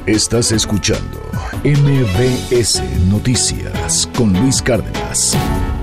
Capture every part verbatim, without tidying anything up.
Estás escuchando M B S Noticias con Luis Cárdenas.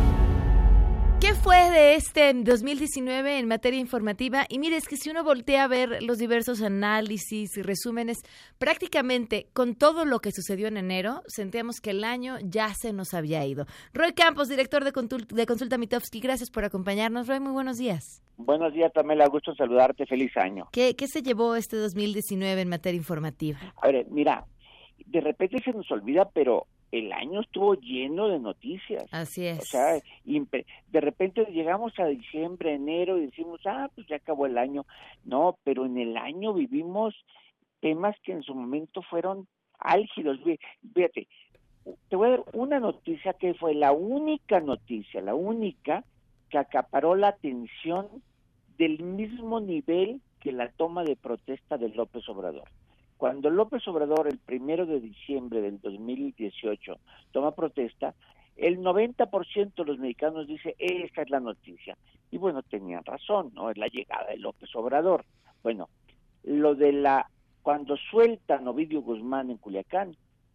¿Qué fue de este dos mil diecinueve en materia informativa? Y mire, es que si uno voltea a ver los diversos análisis y resúmenes, prácticamente con todo lo que sucedió en enero, sentíamos que el año ya se nos había ido. Roy Campos, director de, Contul- de Consulta Mitofsky, gracias por acompañarnos. Roy, muy buenos días. Buenos días, Pamela, gusto saludarte, feliz año. ¿Qué, qué se llevó este dos mil diecinueve en materia informativa? A ver, mira, de repente se nos olvida, pero el año estuvo lleno de noticias. Así es. O sea, impe- de repente llegamos a diciembre, enero y decimos, ah, pues ya acabó el año. No, pero en el año vivimos temas que en su momento fueron álgidos. Fíjate, te voy a dar una noticia que fue la única noticia, la única que acaparó la atención del mismo nivel que la toma de protesta de López Obrador. Cuando López Obrador, el primero de diciembre del dos mil dieciocho, toma protesta, el noventa por ciento de los mexicanos dice, esta es la noticia. Y bueno, tenían razón, ¿no? Es la llegada de López Obrador. Bueno, lo de la, cuando sueltan a Ovidio Guzmán en Culiacán,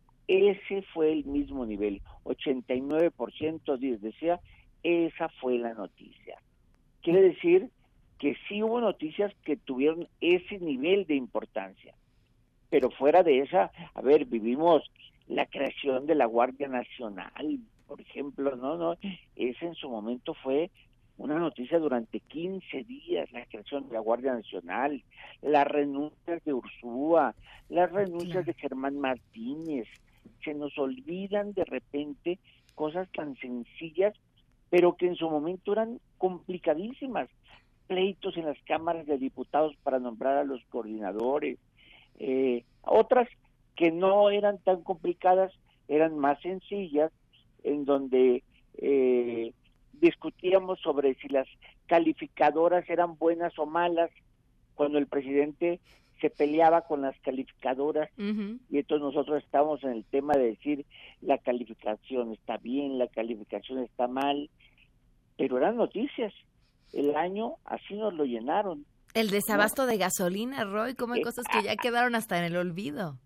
ese fue el mismo nivel. ochenta y nueve por ciento decía, esa fue la noticia. Quiere decir que sí hubo noticias que tuvieron ese nivel de importancia. Pero fuera de esa, a ver, vivimos la creación de la Guardia Nacional, por ejemplo, no, no, ese en su momento fue una noticia durante quince días, la creación de la Guardia Nacional, las renuncias de Ursúa, las renuncias de Germán Martínez. Se nos olvidan de repente cosas tan sencillas, pero que en su momento eran complicadísimas. Pleitos en las cámaras de diputados para nombrar a los coordinadores. Eh, otras que no eran tan complicadas, eran más sencillas, en donde eh, discutíamos sobre si las calificadoras eran buenas o malas, cuando el presidente se peleaba con las calificadoras, uh-huh. Y entonces nosotros estábamos en el tema de decir la calificación está bien, la calificación está mal, pero eran noticias. El año así nos lo llenaron. El desabasto no. de gasolina, Roy, como hay eh, cosas que ya quedaron hasta en el olvido.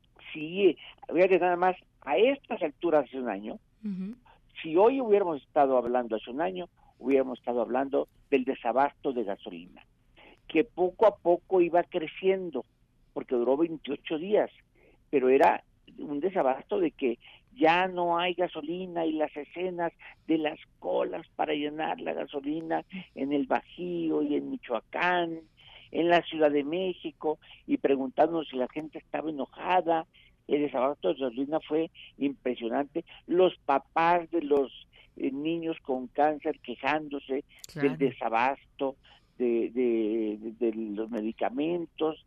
Sí, fíjate nada más, a estas alturas hace un año, uh-huh. Si hoy hubiéramos estado hablando hace un año, hubiéramos estado hablando del desabasto de gasolina, que poco a poco iba creciendo, porque duró veintiocho días, pero era un desabasto de que ya no hay gasolina y las escenas de las colas para llenar la gasolina en el Bajío y en Michoacán, en la Ciudad de México, y preguntándonos si la gente estaba enojada. El desabasto de gasolina fue impresionante. Los papás de los eh, niños con cáncer quejándose claro. del desabasto de, de, de, de los medicamentos.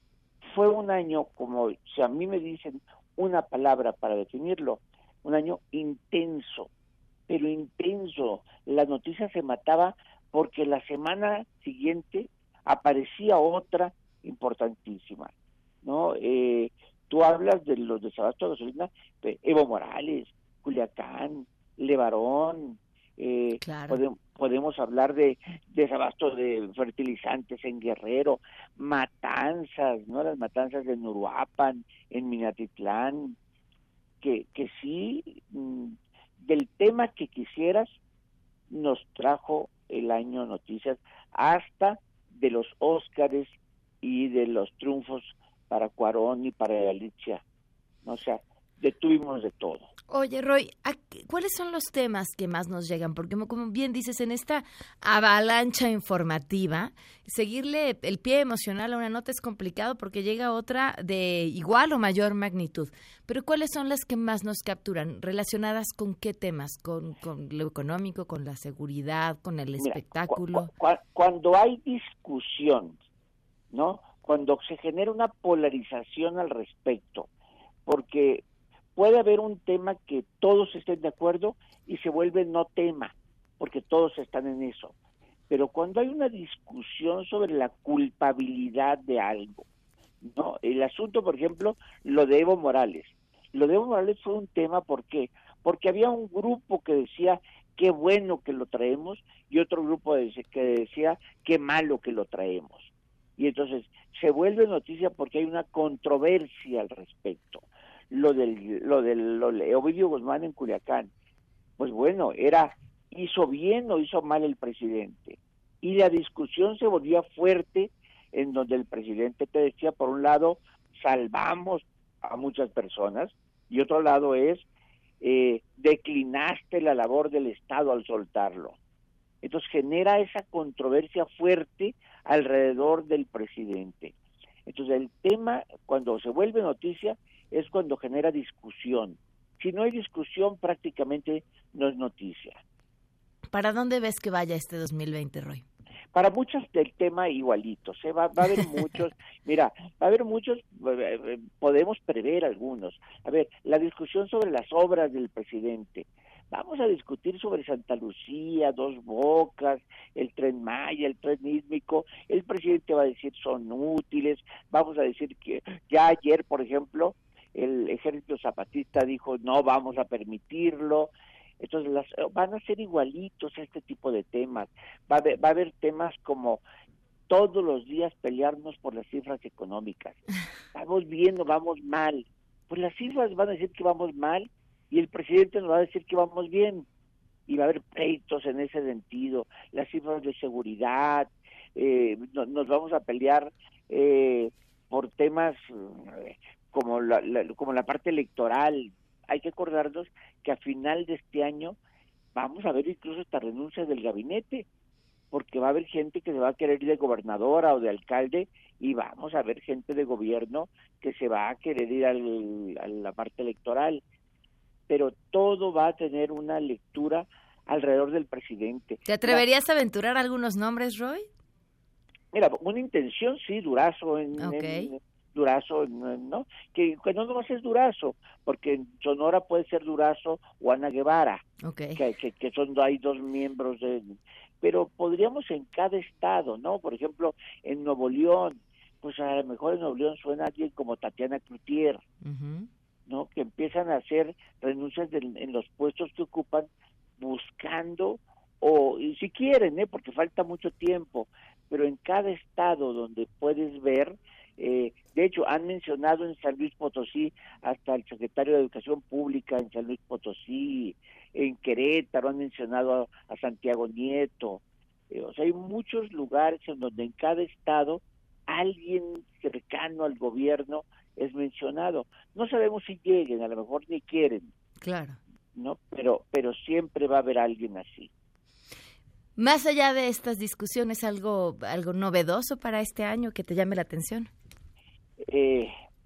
Fue un año, como si a mí me dicen una palabra para definirlo, un año intenso, pero intenso. La noticia se mataba porque la semana siguiente aparecía otra importantísima, ¿no? Eh, tú hablas de los desabastos de gasolina, de Evo Morales, Culiacán, Levarón, eh, claro. podemos, podemos hablar de desabasto de fertilizantes en Guerrero, matanzas, ¿no? Las matanzas de Uruapan, en Minatitlán, que, que sí, del tema que quisieras, nos trajo el año noticias, hasta de los Óscares y de los triunfos para Cuarón y para Galicia, o sea, detuvimos de todo. Oye, Roy, ¿cuáles son los temas que más nos llegan? Porque como bien dices, en esta avalancha informativa, seguirle el pie emocional a una nota es complicado porque llega otra de igual o mayor magnitud. Pero ¿cuáles son las que más nos capturan? ¿Relacionadas con qué temas? ¿Con, con lo económico, con la seguridad, con el Mira, espectáculo? Cu- cu- cuando hay discusión, ¿no? Cuando se genera una polarización al respecto, porque puede haber un tema que todos estén de acuerdo y se vuelve no tema, porque todos están en eso. Pero cuando hay una discusión sobre la culpabilidad de algo, ¿no? El asunto, por ejemplo, lo de Evo Morales. Lo de Evo Morales fue un tema, ¿por qué? Porque había un grupo que decía, qué bueno que lo traemos, y otro grupo que decía, qué malo que lo traemos. Y entonces se vuelve noticia porque hay una controversia al respecto. Lo del, lo del lo de Ovidio Guzmán en Culiacán, pues bueno, era, ¿hizo bien o hizo mal el presidente? Y la discusión se volvía fuerte, en donde el presidente te decía, por un lado, salvamos a muchas personas, y otro lado es, eh, declinaste la labor del Estado al soltarlo. Entonces genera esa controversia fuerte alrededor del presidente. Entonces el tema, cuando se vuelve noticia, es cuando genera discusión. Si no hay discusión, prácticamente no es noticia. ¿Para dónde ves que vaya este dos mil veinte, Roy? Para muchos del tema igualito, se va, va a haber muchos, mira, va a haber muchos, podemos prever algunos. A ver, la discusión sobre las obras del presidente. Vamos a discutir sobre Santa Lucía, Dos Bocas, el Tren Maya, el Tren Ístmico. El presidente va a decir son útiles. Vamos a decir que ya ayer, por ejemplo, el Ejército Zapatista dijo no vamos a permitirlo. Entonces las, van a ser igualitos este tipo de temas. Va a haber, va a haber temas como todos los días pelearnos por las cifras económicas. Vamos viendo, vamos mal. Pues las cifras van a decir que vamos mal y el presidente nos va a decir que vamos bien. Y va a haber pleitos en ese sentido. Las cifras de seguridad, eh, no, nos vamos a pelear eh, por temas eh, como la, la, como la parte electoral. Hay que acordarnos que a final de este año vamos a ver incluso esta renuncia del gabinete, porque va a haber gente que se va a querer ir de gobernadora o de alcalde, y vamos a ver gente de gobierno que se va a querer ir al, a la parte electoral. Pero todo va a tener una lectura alrededor del presidente. ¿Te atreverías la, a aventurar algunos nombres, Roy? Mira, una intención sí, Durazo en... Okay. en Durazo, ¿no? Que, que no nomás es Durazo, porque en Sonora puede ser Durazo o Ana Guevara, okay. que, que, que son, hay dos miembros de... Pero podríamos en cada estado, ¿no? Por ejemplo, en Nuevo León, pues a lo mejor en Nuevo León suena alguien como Tatiana Cloutier, uh-huh. ¿no? Que empiezan a hacer renuncias de, en los puestos que ocupan buscando, o y si quieren, ¿eh? Porque falta mucho tiempo, pero en cada estado donde puedes ver... Eh, de hecho, han mencionado en San Luis Potosí hasta el secretario de Educación Pública en San Luis Potosí, en Querétaro han mencionado a, a Santiago Nieto. Eh, o sea, hay muchos lugares en donde en cada estado alguien cercano al gobierno es mencionado. No sabemos si lleguen, a lo mejor ni quieren. Claro. ¿No? Pero, pero siempre va a haber alguien así. Más allá de estas discusiones, ¿algo, algo novedoso para este año que te llame la atención? Eh,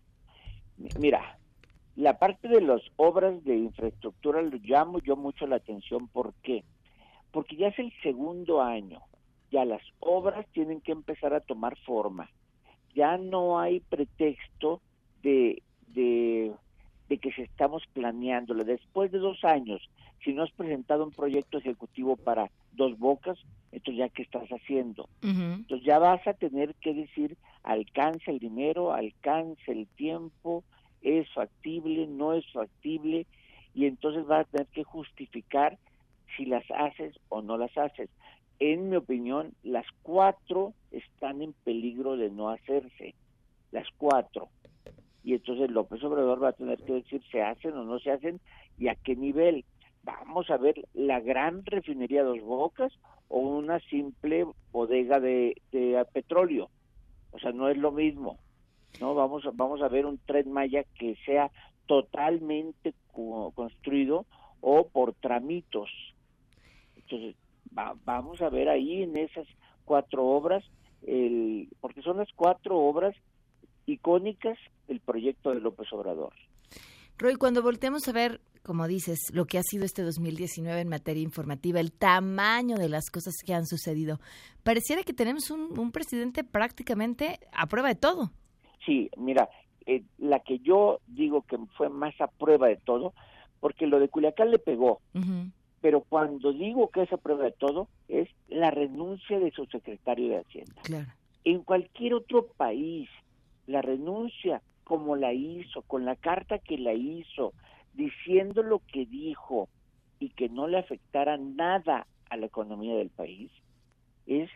mira, la parte de las obras de infraestructura lo llamo yo mucho la atención. ¿Por qué? Porque ya es el segundo año, ya las obras tienen que empezar a tomar forma, ya no hay pretexto de, de, de que se estamos planeándolo. Después de dos años, si no has presentado un proyecto ejecutivo para Dos Bocas, entonces ya qué estás haciendo. Uh-huh. Entonces ya vas a tener que decir, alcanza el dinero, alcanza el tiempo, es factible, no es factible, y entonces vas a tener que justificar si las haces o no las haces. En mi opinión, las cuatro están en peligro de no hacerse, las cuatro. Y entonces López Obrador va a tener que decir se hacen o no se hacen y a qué nivel. Vamos a ver la gran refinería Dos Bocas o una simple bodega de, de petróleo. O sea, no es lo mismo. No, vamos a, vamos a ver un Tren Maya que sea totalmente co- construido o por tramitos. Entonces, va, vamos a ver ahí en esas cuatro obras, el, porque son las cuatro obras icónicas del proyecto de López Obrador. Roy, cuando volteamos a ver, como dices, lo que ha sido este dos mil diecinueve en materia informativa, el tamaño de las cosas que han sucedido, pareciera que tenemos un, un presidente prácticamente a prueba de todo. Sí, mira, eh, la que yo digo que fue más a prueba de todo, porque lo de Culiacán le pegó, uh-huh. Pero cuando digo que es a prueba de todo, es la renuncia de su secretario de Hacienda. Claro. En cualquier otro país, la renuncia como la hizo, con la carta que la hizo, diciendo lo que dijo y que no le afectara nada a la economía del país, es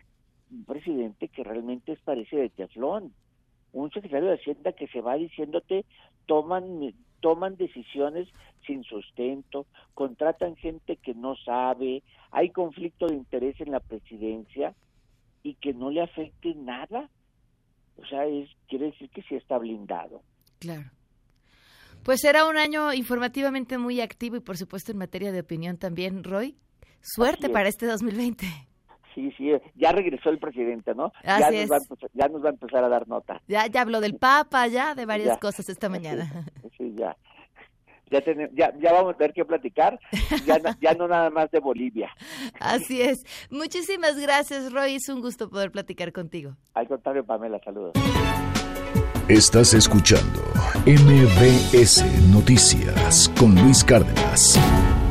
un presidente que realmente es, parece de teflón, un secretario de Hacienda que se va diciéndote, toman, toman decisiones sin sustento, contratan gente que no sabe, hay conflicto de interés en la presidencia y que no le afecte nada. O sea, es, quiere decir que sí está blindado. Claro. Pues será un año informativamente muy activo y por supuesto en materia de opinión también, Roy. Suerte para este dos mil veinte. Sí, sí, ya regresó el presidente, ¿no? Así ya, es. Nos va a empezar, ya nos va a empezar a dar nota. Ya, ya habló del Papa, ya de varias ya. cosas esta mañana. Sí, sí ya. Ya, tenemos, ya, ya vamos a tener que platicar, ya, ya no nada más de Bolivia. Así es. Muchísimas gracias, Roy. Es un gusto poder platicar contigo. Al contrario, Pamela, saludos. Estás escuchando M B S Noticias con Luis Cárdenas.